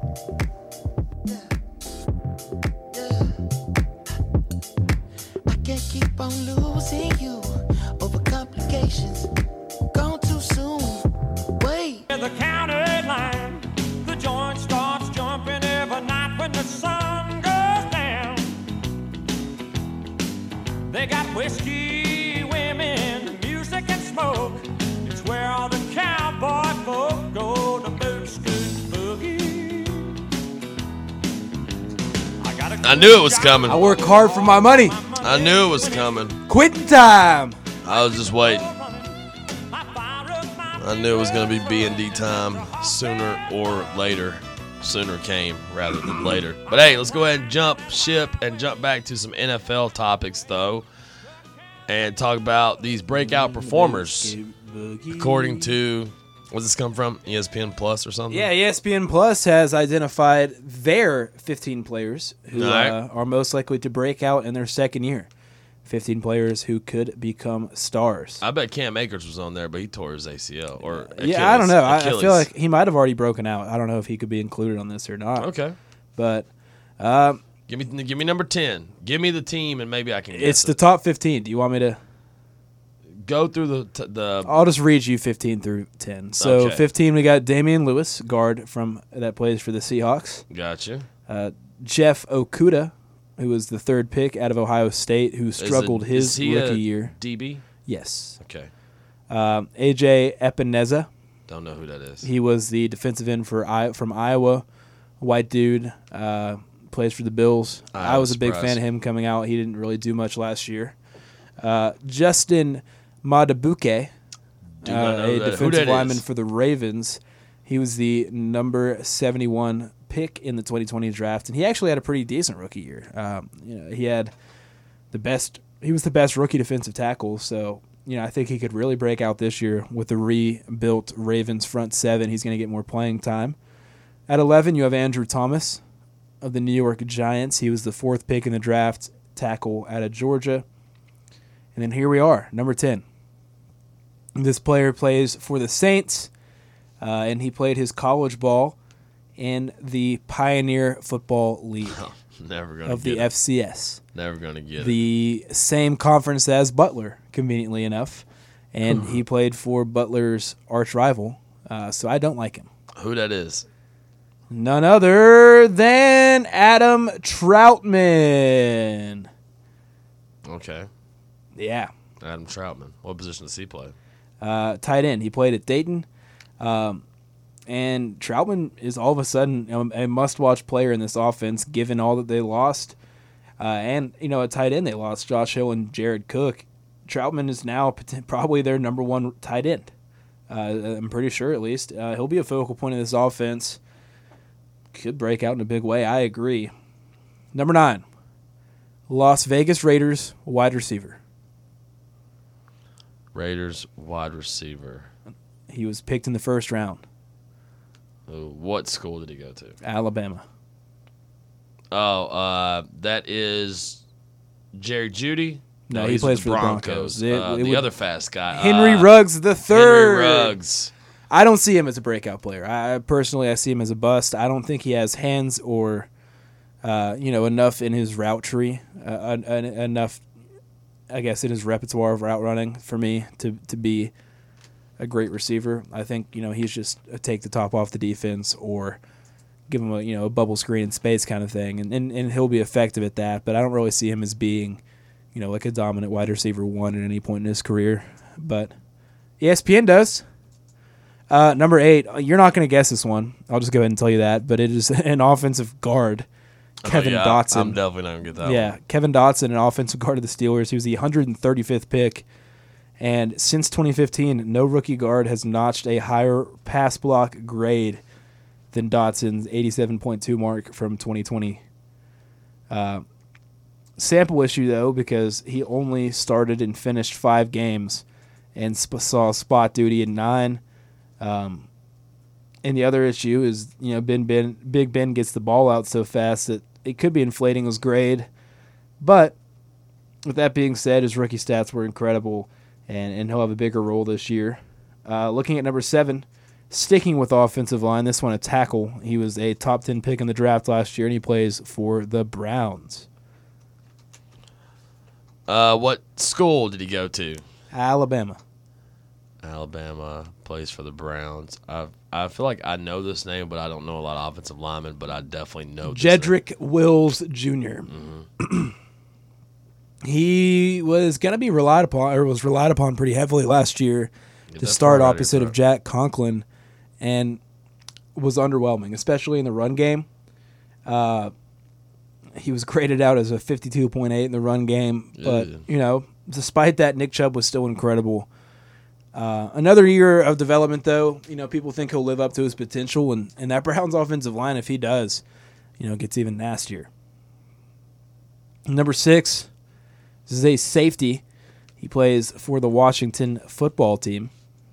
S5: I can't keep on losing you over complications. Gone too soon. Wait.
S6: The county line, the joint starts jumping every night when the sun goes down. They got whiskey, women, music, and smoke. It's where all the cowboy folk go to boot scoot boogie. I, gotta
S3: I knew it was coming.
S4: I work hard for my money.
S3: I knew it was coming.
S4: Quitting time.
S3: I was just waiting. I knew it was going to be B and D time sooner or later. Sooner came rather than later. But hey, let's go ahead and jump ship and jump back to some N F L topics, though, and talk about these breakout performers. According to, where's this come from? E S P N Plus or something?
S4: Yeah, E S P N Plus has identified their fifteen players who
S3: All right.
S4: uh, are most likely to break out in their second year. fifteen players who could become stars.
S3: I bet Cam Akers was on there, but he tore his A C L. Or Achilles,
S4: yeah, I don't know. I, I
S3: Achilles.
S4: feel like he might have already broken out. I don't know if he could be included on this or not.
S3: Okay.
S4: But um,
S3: Give me give me number ten. Give me the team, and maybe I can guess
S4: it's the
S3: it.
S4: top fifteen. Do you want me to?
S3: Go through the t- the.
S4: I'll just read you fifteen through ten. So
S3: Okay.
S4: fifteen, we got Damian Lewis, guard from that plays for the Seahawks.
S3: Gotcha.
S4: Uh, Jeff Okuda, who was the third pick out of Ohio State, who
S3: Is it-
S4: struggled
S3: is
S4: his
S3: he
S4: rookie
S3: a
S4: year.
S3: D B.
S4: Yes.
S3: Okay.
S4: Um, A J Epineza,
S3: Don't know who that is.
S4: he was the defensive end for I- from Iowa. White dude, uh, plays for the Bills.
S3: I
S4: I
S3: was
S4: was a big
S3: surprised.
S4: fan of him coming out. He didn't really do much last year. Uh, Justin Madabuke,
S3: Do not
S4: uh,
S3: know
S4: a
S3: who that- who
S4: defensive
S3: that
S4: lineman
S3: is.
S4: for the Ravens. He was the number seventy-one pick in the twenty twenty draft, and he actually had a pretty decent rookie year. Um, you know, he had the best. He was the best rookie defensive tackle. So, you know, I think he could really break out this year with the rebuilt Ravens front seven. He's going to get more playing time. At eleven, you have Andrew Thomas of the New York Giants. He was the fourth pick in the draft, tackle out of Georgia. And then here we are, number ten. This player plays for the Saints, uh, and he played his college ball in the Pioneer Football League
S3: Never gonna
S4: of
S3: get
S4: the
S3: it.
S4: F C S,
S3: Never gonna get it.
S4: the same conference as Butler, conveniently enough. And he played for Butler's arch rival, uh, so I don't like him.
S3: Who that is?
S4: None other than Adam Troutman.
S3: Okay.
S4: Yeah.
S3: Adam Troutman. What position does he play?
S4: Uh, tight end. He played at Dayton. Um, and Troutman is all of a sudden a, a must-watch player in this offense, given all that they lost. Uh, and, you know, at tight end, they lost Josh Hill and Jared Cook. Troutman is now pot- probably their number one tight end. Uh, I'm pretty sure, at least. Uh, he'll be a focal point of this offense. Could break out in a big way. I agree. Number nine, Las Vegas Raiders wide receiver.
S3: Raiders wide receiver.
S4: He was picked in the first round.
S3: Uh, What school did he go to?
S4: Alabama.
S3: Oh, uh, that is Jerry Judy.
S4: No, he
S3: he's
S4: plays
S3: with
S4: for the Broncos. It-
S3: uh,
S4: it
S3: the
S4: would-
S3: other fast guy,
S4: Henry
S3: uh,
S4: Ruggs the third.
S3: Henry Ruggs.
S4: I don't see him as a breakout player. I personally, I see him as a bust. I don't think he has hands or, uh, you know, enough in his route tree, uh, en- en- enough, I guess, in his repertoire of route running for me to to be a great receiver. I think you know he's just a take the top off the defense or give him a you know a bubble screen in space kind of thing, and, and and he'll be effective at that. But I don't really see him as being, you know, like a dominant wide receiver one at any point in his career. But E S P N does. Uh, number eight, you're not going to guess this one. I'll just go ahead and tell you that. But it is an offensive guard, Kevin
S3: oh, yeah,
S4: Dotson.
S3: I'm definitely not going to get that
S4: yeah,
S3: one.
S4: Kevin Dotson, an offensive guard of the Steelers. He was the one hundred thirty-fifth pick. And since twenty fifteen, no rookie guard has notched a higher pass block grade than Dotson's eighty-seven point two mark from twenty twenty. Uh, sample issue, though, because he only started and finished five games and sp- saw spot duty in nine. Um, and the other issue is, you know, Ben, Ben, Big Ben gets the ball out so fast that it could be inflating his grade. But with that being said, his rookie stats were incredible, and, and he'll have a bigger role this year. Uh, looking at number seven, sticking with offensive line, this one a tackle. He was a top ten pick in the draft last year, and he plays for the Browns.
S3: Uh, what school did he go to?
S4: Alabama.
S3: Alabama, plays for the Browns. I I feel like I know this name, but I don't know a lot of offensive linemen, but I definitely know this
S4: Jedrick Wills Junior
S3: Mm-hmm.
S4: He was going to be relied upon, or was relied upon pretty heavily last year
S3: Get
S4: to
S3: that
S4: start
S3: far out of
S4: opposite
S3: your
S4: of Jack Conklin, and was underwhelming, especially in the run game. Uh, he was graded out as a fifty-two point eight in the run game, but,
S3: Yeah.
S4: you know, despite that, Nick Chubb was still incredible. Uh, another year of development, though. You know, people think he'll live up to his potential, and, and that Browns offensive line, if he does, you know, gets even nastier. Number six, this is a safety. He plays for the Washington football team.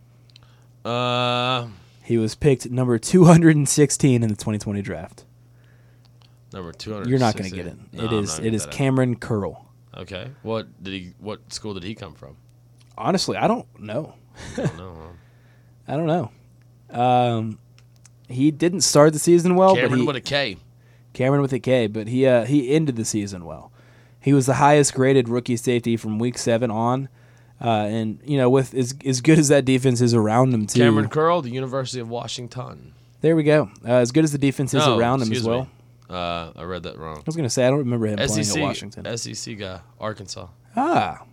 S3: Uh,
S4: He was picked number two hundred sixteen in the twenty twenty draft.
S3: number two hundred.
S4: You're not going to get it.
S3: No,
S4: it
S3: I'm
S4: is
S3: not
S4: it
S3: gonna
S4: is
S3: get that.
S4: Cameron Curl.
S3: Okay. What did he? What school did he come from?
S4: Honestly, I don't know.
S3: I don't know. huh?
S4: I don't know. Um, he didn't start the season well,
S3: Cameron
S4: but he,
S3: with a K.
S4: Cameron with a K, but he uh, he ended the season well. He was the highest graded rookie safety from week seven on, uh, and you know, with as as good as that defense is around him too.
S3: Cameron Curl, the University of Washington.
S4: There we go. Uh, as good as the defense is
S3: No,
S4: around him as
S3: excuse
S4: well.
S3: me. Uh, I read that wrong.
S4: I was gonna say I don't remember him playing
S3: S E C
S4: at Washington.
S3: S E C guy, Arkansas.
S4: ah,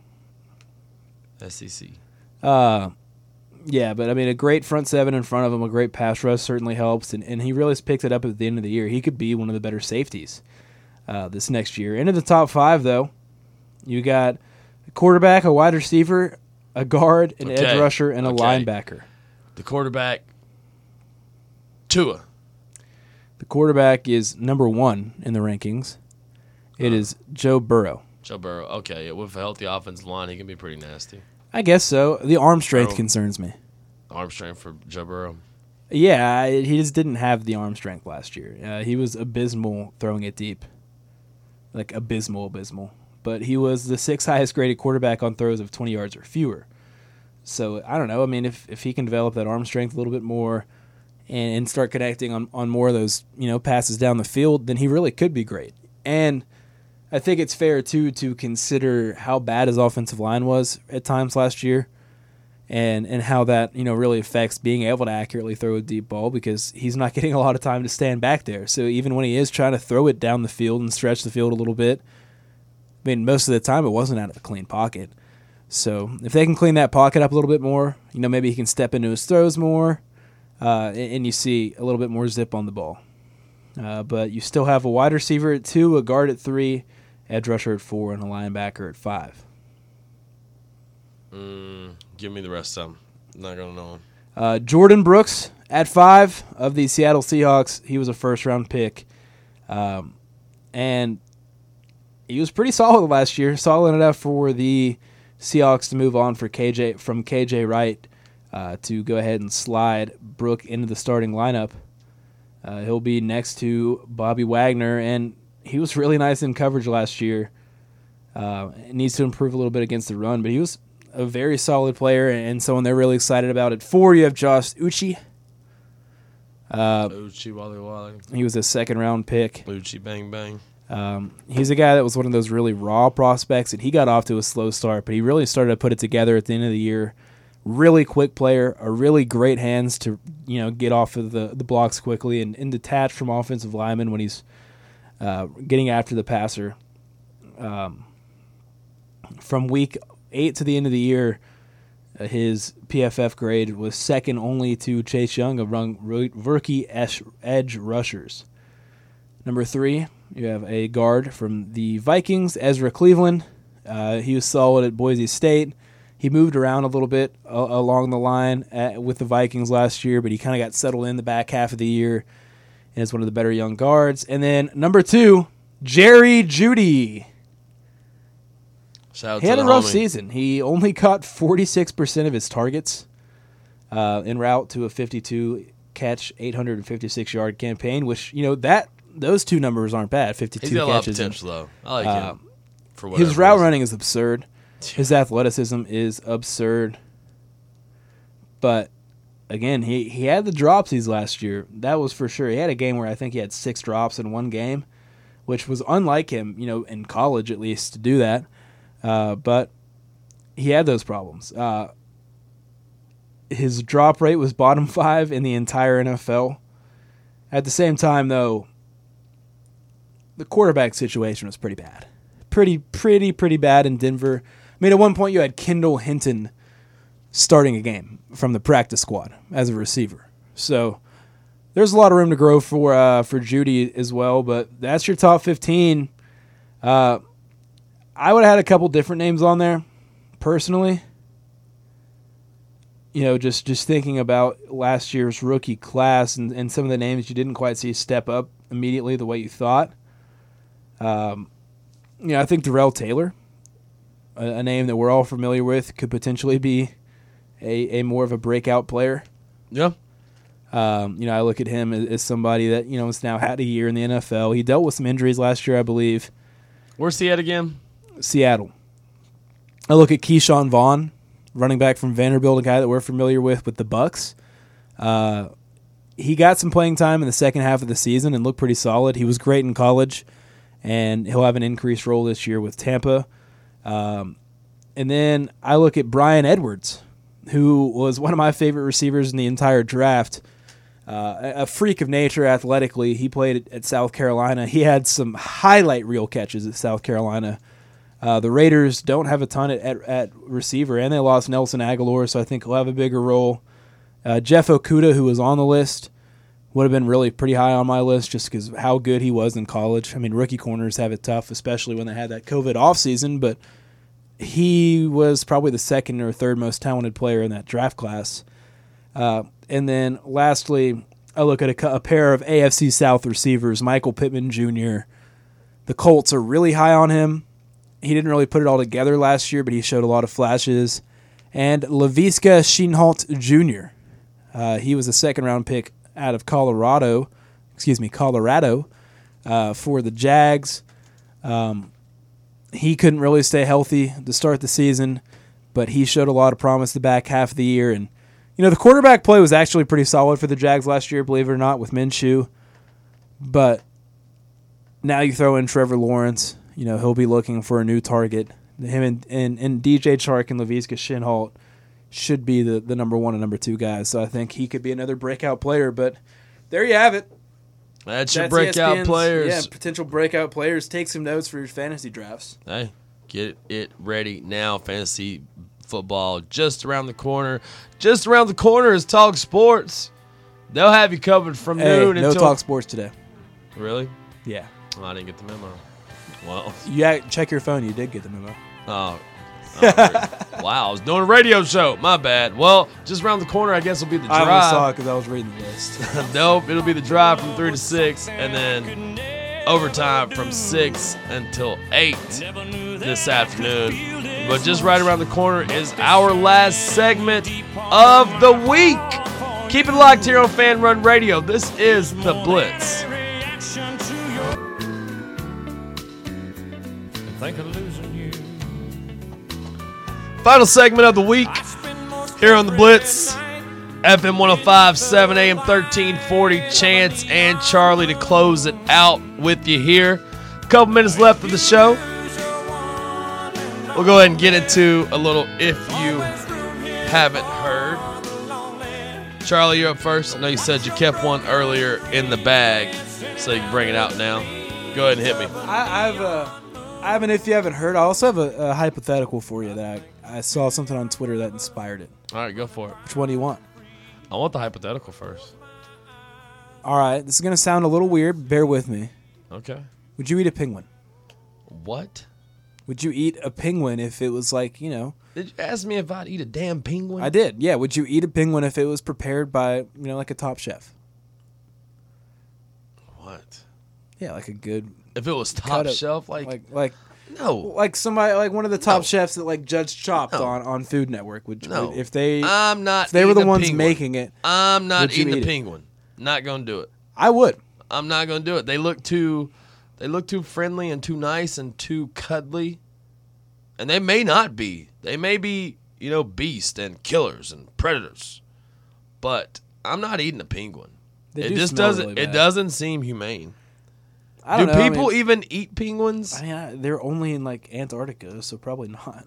S3: S E C.
S4: uh, yeah, but I mean, a great front seven in front of him, a great pass rush certainly helps, and, and he really picked it up at the end of the year. He could be one of the better safeties uh, this next year. Into the top five, though, you got a quarterback, a wide receiver, a guard, an
S3: Okay.
S4: edge rusher, and a
S3: Okay.
S4: linebacker.
S3: The quarterback, Tua.
S4: The quarterback is number one in the rankings. It is Joe Burrow.
S3: Joe Burrow. Okay, yeah, with a healthy offensive line, he can be pretty nasty.
S4: I guess so. The arm strength
S3: Burrow.
S4: concerns me.
S3: Arm strength for Joe Burrow.
S4: Yeah, I- he just didn't have the arm strength last year. Uh, he was abysmal throwing it deep. Like, abysmal, abysmal. But he was the sixth highest graded quarterback on throws of twenty yards or fewer. So, I don't know. I mean, if, if he can develop that arm strength a little bit more and, and start connecting on, on more of those, you know, passes down the field, then he really could be great. And I think it's fair, too, to consider how bad his offensive line was at times last year. And and how that, you know, really affects being able to accurately throw a deep ball, because he's not getting a lot of time to stand back there. So even when he is trying to throw it down the field and stretch the field a little bit, I mean, most of the time it wasn't out of a clean pocket. So if they can clean that pocket up a little bit more, you know, maybe he can step into his throws more, uh, and, and you see a little bit more zip on the ball. Uh, but you still have a wide receiver at two, a guard at three, edge rusher at four, and a linebacker at five.
S3: Mm, give me the rest of them. Not going to know him.
S4: Uh, Jordan Brooks at five of the Seattle Seahawks. He was a first-round pick. Um, and he was pretty solid last year, solid enough for the Seahawks to move on for K J from K J Wright uh, to go ahead and slide Brooke into the starting lineup. Uh, he'll be next to Bobby Wagner, and he was really nice in coverage last year. Uh, needs to improve a little bit against the run, but he was a very solid player and someone they're really excited about. At four, you have Josh Uche. Uh,
S3: Uchi Wally Wally.
S4: he was a second-round pick.
S3: Uchi Bang Bang.
S4: Um, he's a guy that was one of those really raw prospects, and he got off to a slow start, but he really started to put it together at the end of the year. Really quick player, a really great hands to you know get off of the, the blocks quickly and, and detach from offensive linemen when he's uh, getting after the passer. Um, from week eight to the end of the year, uh, his P F F grade was second only to Chase Young among rookie edge rushers. Number three, you have a guard from the Vikings, Ezra Cleveland. Uh, he was solid at Boise State. He moved around a little bit uh, along the line at, with the Vikings last year, but he kind of got settled in the back half of the year and is one of the better young guards. And then number two, Jerry Jeudy.
S3: Shout out
S4: He
S3: to
S4: had
S3: the
S4: a rough
S3: homie.
S4: season. He only caught forty-six percent of his targets uh, en route to a fifty-two catch, eight hundred fifty-six yard campaign, which, you know, that those two numbers aren't bad. fifty-two
S3: He's got a lot of
S4: catches. and-
S3: potential, though. I like
S4: uh,
S3: him. For whatever
S4: His route
S3: reason.
S4: running is absurd. His athleticism is absurd. But again, he, he had the dropsies last year. That was for sure. He had a game where I think he had six drops in one game, which was unlike him, you know, in college at least to do that. Uh, but he had those problems. Uh, his drop rate was bottom five in the entire N F L. At the same time, though, the quarterback situation was pretty bad. Pretty, pretty, pretty bad in Denver. I mean, at one point you had Kendall Hinton starting a game from the practice squad as a receiver. So there's a lot of room to grow for uh, for Jeudy as well, but that's your top fifteen. Uh, I would have had a couple different names on there, personally. You know, just, just thinking about last year's rookie class and, and some of the names you didn't quite see step up immediately the way you thought. Um, you know, I think Darrell Taylor, a, a name that we're all familiar with, could potentially be a, a more of a breakout player.
S3: Yeah.
S4: Um, you know, I look at him as, as somebody that, you know, has now had a year in the N F L. He dealt with some injuries last year, I believe.
S3: Where's he at again?
S4: Seattle. I look at Keyshawn Vaughn, running back from Vanderbilt, a guy that we're familiar with with the Bucks. Uh, he got some playing time in the second half of the season and looked pretty solid. He was great in college, and he'll have an increased role this year with Tampa. Um, and then I look at Brian Edwards, who was one of my favorite receivers in the entire draft. Uh, a freak of nature athletically. He played at South Carolina. He had some highlight reel catches at South Carolina. Uh, the Raiders don't have a ton at, at, at receiver, and they lost Nelson Aguilar, so I think he'll have a bigger role. Uh, Jeff Okudah, who was on the list, would have been really pretty high on my list just because how good he was in college. I mean, rookie corners have it tough, especially when they had that COVID offseason, but he was probably the second or third most talented player in that draft class. Uh, and then lastly, I look at a, a pair of A F C South receivers, Michael Pittman Junior The Colts are really high on him. He didn't really put it all together last year, but he showed a lot of flashes. And Laviska Shenault Junior Uh, he was a second-round pick out of Colorado, excuse me, Colorado, uh, for the Jags. Um, he couldn't really stay healthy to start the season, but he showed a lot of promise the back half of the year. And, you know, the quarterback play was actually pretty solid for the Jags last year, believe it or not, with Minshew. But now you throw in Trevor Lawrence. You know, he'll be looking for a new target. Him and, and, and D J Chark and Laviska Shenault should be the, the number one and number two guys. So I think he could be another breakout player. But there you have it.
S3: That's your
S4: That's
S3: breakout
S4: E S P N's,
S3: players.
S4: Yeah, potential breakout players. Take some notes for your fantasy drafts.
S3: Hey, get it ready now. Fantasy football just around the corner. Just around the corner is Talk Sports. They'll have you covered from
S4: Hey,
S3: noon
S4: no
S3: until...
S4: Talk Sports today.
S3: Really?
S4: Yeah.
S3: Oh, I didn't get the memo. Well,
S4: Yeah, check your phone. You did get the memo.
S3: oh. oh wow, I was doing a radio show. My bad. Well, just around the corner, I guess, will be the
S4: I
S3: drive.
S4: only saw it because I was reading the list.
S3: Nope, it'll be the drive from three to six, and then overtime from six until eight this afternoon. But just right around the corner is our last segment of the week. Keep it locked here on Fan Run Radio. This is The Blitz.
S6: Think of losing you.
S3: Final segment of the week here on The Blitz. F M one oh five point seven, A M thirteen forty. Chance and Charlie to close it out with you here. A couple minutes left of the show. We'll go ahead and get into a little If You Haven't Heard. Charlie, you're up first. I know you said you kept one earlier in the bag, so you can bring it out now. Go ahead and hit me.
S4: I, I have a, I have an if you haven't heard. I also have a, a hypothetical for you that I, I saw something on Twitter that inspired it.
S3: All right, go for it.
S4: Which one do you want?
S3: I want the hypothetical first.
S4: All right, this is gonna sound a little weird. Bear with me.
S3: Okay.
S4: Would you eat a penguin?
S3: What?
S4: Would you eat a penguin if it was like, you know?
S3: Did you ask me if I'd eat a damn penguin?
S4: I did. Yeah. Would you eat a penguin if it was prepared by, you know, like a top chef?
S3: What?
S4: Yeah, like a good.
S3: If it was top
S4: cut up-
S3: shelf, like,
S4: like like
S3: no,
S4: like somebody like one of the top
S3: No.
S4: chefs that like Judge Chopped
S3: No.
S4: on, on Food Network would,
S3: No.
S4: would if they
S3: I'm not.
S4: if they were the
S3: eating a
S4: ones
S3: penguin.
S4: making it,
S3: I'm not
S4: would you
S3: eating
S4: eat
S3: a
S4: it?
S3: penguin. Not gonna do it.
S4: I would.
S3: I'm not gonna do it. They look too, they look too friendly and too nice and too cuddly, and they may not be. They may be, you know, beasts and killers and predators, but I'm not eating a penguin.
S4: They
S3: it
S4: do
S3: just
S4: smell
S3: doesn't.
S4: really
S3: it
S4: bad.
S3: doesn't seem humane.
S4: I
S3: Do
S4: don't know. I
S3: people
S4: mean-
S3: even eat penguins?
S4: I mean, I, they're only in like Antarctica, so probably not.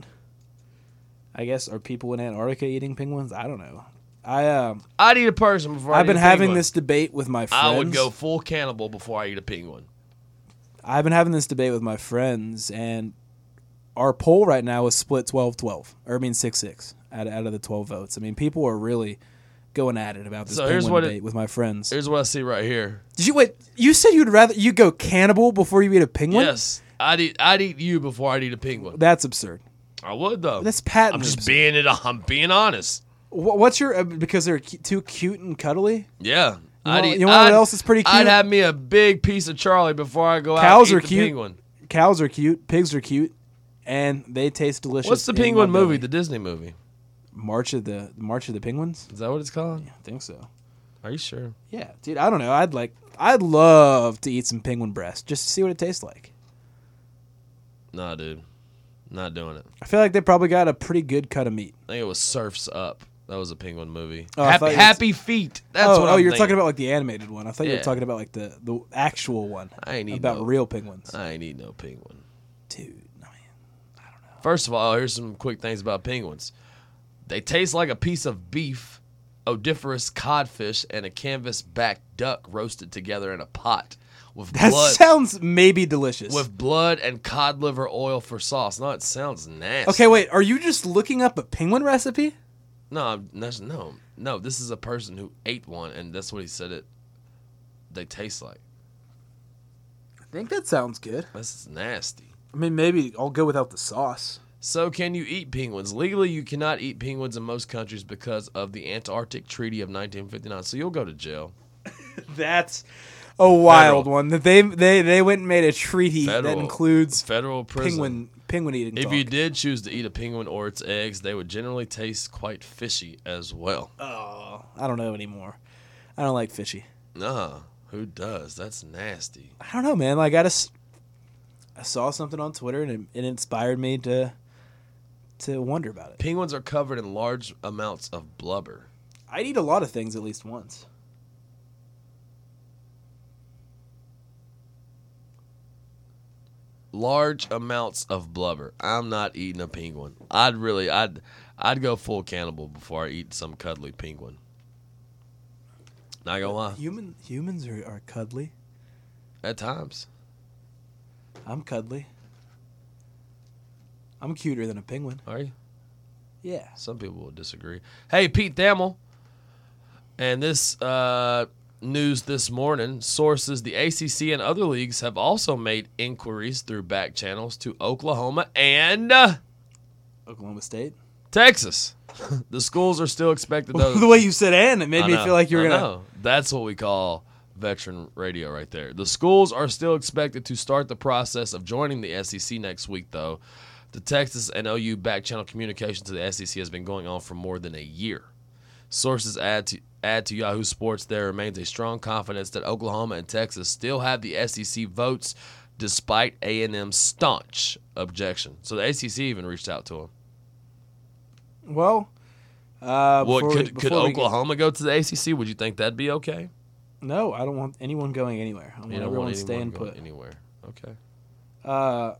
S4: I guess are people in Antarctica eating penguins? I don't know. I um,
S3: I'd eat a person before.
S4: I've
S3: I'd
S4: been
S3: eat a
S4: having
S3: penguin.
S4: this debate with my friends.
S3: I would go full cannibal before I eat a penguin.
S4: I've been having this debate with my friends, and our poll right now is split twelve twelve, or I mean six six out of, out of the twelve votes. I mean, people are really going at it about this
S3: So here's
S4: penguin
S3: what it-
S4: debate with my friends.
S3: Here's what I see right here.
S4: Did you wait? You said you'd rather you go cannibal before you eat a penguin?
S3: Yes, I'd eat. I'd eat you before I'd eat a penguin.
S4: That's absurd.
S3: I would though.
S4: That's patently
S3: I'm just
S4: absurd.
S3: being it. I'm being honest.
S4: Wh- What's your uh, because they're cu- too cute and cuddly?
S3: Yeah.
S4: You
S3: I'd
S4: know-
S3: eat,
S4: you know what
S3: I'd-
S4: else is pretty cute?
S3: I'd have me a big piece of Charlie before I go
S4: Cows
S3: out
S4: are
S3: and eat the
S4: cute.
S3: penguin.
S4: Cows are cute. Pigs are cute, and they taste delicious.
S3: What's the
S4: in my
S3: penguin movie?
S4: belly.
S3: The Disney movie.
S4: March of the March of the Penguins?
S3: Is that what it's called?
S4: I think so.
S3: Are you sure?
S4: Yeah, dude. I don't know. I'd like. I'd love to eat some penguin breast just to see what it tastes like.
S3: Nah, dude. Not doing it.
S4: I feel like they probably got a pretty good cut of meat.
S3: I think it was Surf's Up. That was a penguin movie.
S4: Oh, I
S3: Happy,
S4: thought you were-
S3: Happy Feet. That's
S4: oh,
S3: what
S4: oh,
S3: I'm
S4: you're
S3: thinking.
S4: talking about like the animated one. I thought you
S3: Yeah.
S4: were talking about like the the actual one.
S3: I ain't eating
S4: about
S3: no-
S4: real penguins.
S3: I ain't eat no penguin.
S4: Dude, I mean,
S3: First of all, here's some quick things about penguins. They taste like a piece of beef, odoriferous codfish, and a canvas-backed duck roasted together in a pot with
S4: that
S3: blood,
S4: sounds maybe delicious.
S3: with blood and cod liver oil for sauce. No, it sounds nasty.
S4: okay, wait. Are you just looking up a penguin recipe?
S3: No, I'm- that's, no, no. This is a person who ate one, and that's what he said it. They taste like.
S4: I think that sounds good.
S3: This is nasty.
S4: I mean, maybe I'll go without the sauce.
S3: So, can you eat penguins? Legally, you cannot eat penguins in most countries because of the Antarctic Treaty of nineteen fifty-nine. So, you'll go to jail.
S4: That's a wild
S3: Federal.
S4: one. That they they they went and made a treaty
S3: Federal-
S4: that includes
S3: Federal prison.
S4: penguin penguin eating.
S3: If
S4: talk.
S3: you did choose to eat a penguin or its eggs, they would generally taste quite fishy as well.
S4: oh, I don't know anymore. I don't like fishy.
S3: Nah, who does? That's nasty.
S4: I don't know, man. Like I just I saw something on Twitter and it, it inspired me to to wonder about it.
S3: Penguins are covered in large amounts of blubber.
S4: I'd eat a lot of things at least once.
S3: Large amounts of blubber. I'm not eating a penguin. I'd really, I'd, I'd go full cannibal before I eat some cuddly penguin. Not gonna lie.
S4: Human humans are, are cuddly.
S3: At times.
S4: I'm cuddly. I'm cuter than a penguin.
S3: Are you?
S4: Yeah.
S3: Some people will disagree. Hey, Pete Thamel. And this uh, news this morning, sources the A C C and other leagues have also made inquiries through back channels to Oklahoma and uh,
S4: Oklahoma State.
S3: Texas. The schools are still expected to...
S4: The way you said "and" it made
S3: I
S4: me
S3: know,
S4: feel like you were
S3: I
S4: gonna.
S3: know. That's what we call veteran radio right there. The schools are still expected to start the process of joining the S E C next week, though. The Texas and O U back-channel communication to the S E C has been going on for more than a year. Sources add to, add to Yahoo Sports there remains a strong confidence that Oklahoma and Texas still have the S E C votes despite A and M's staunch objection. So the S E C even reached out to him.
S4: Well, uh,
S3: Well,
S4: before
S3: could
S4: we-
S3: could
S4: before we get-
S3: Oklahoma go to the A C C? Would you think that'd be okay?
S4: No, I don't want anyone going anywhere. I want
S3: You don't
S4: everyone
S3: want
S4: staying
S3: anyone going
S4: put.
S3: anywhere. Okay.
S4: Uh,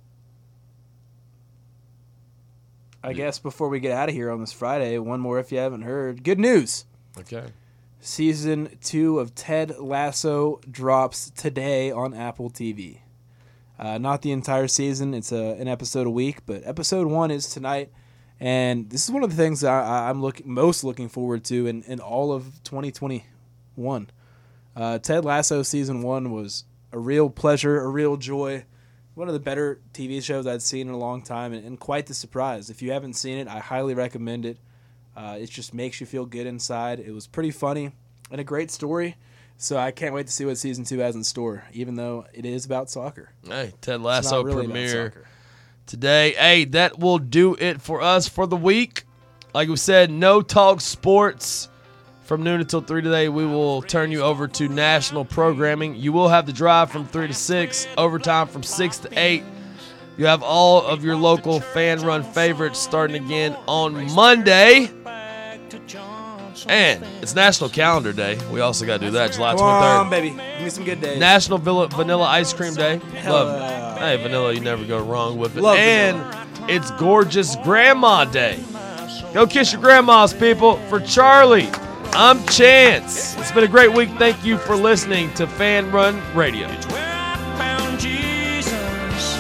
S4: I guess before we get out of here on this Friday, one more if you haven't heard. Good news.
S3: Okay.
S4: Season two of Ted Lasso drops today on Apple T V. Uh, not the entire season. It's a, an episode a week, but episode one is tonight. And this is one of the things that I, I'm look, most looking forward to in, in all of twenty twenty-one. Uh, Ted Lasso season one was a real pleasure, a real joy. One of the better T V shows I'd seen in a long time, and, and quite the surprise. If you haven't seen it, I highly recommend it. Uh, it just makes you feel good inside. It was pretty funny and a great story. So I can't wait to see what season two has in store, even though it is about soccer.
S3: Hey, Ted
S4: It's
S3: Lasso
S4: not really about
S3: premiere
S4: soccer.
S3: today. Hey, that will do it for us for the week. Like we said, no talk sports from noon until three today. We will turn you over to national programming. You will have the drive from three to six, overtime from six to eight. You have all of your local fan-run favorites starting again on Monday. And it's National Calendar Day. We also got to do that, July
S4: Come on,
S3: twenty-third.
S4: baby. Give me some good days.
S3: National Vanilla, vanilla Ice Cream Day.
S4: Hell
S3: Love
S4: yeah.
S3: Hey, vanilla, you never go wrong with it.
S4: Love
S3: and
S4: vanilla.
S3: it's Gorgeous Grandma Day. Go kiss your grandmas, people. For Charlie, I'm Chance. It's been a great week. Thank you for listening to Fan Run Radio.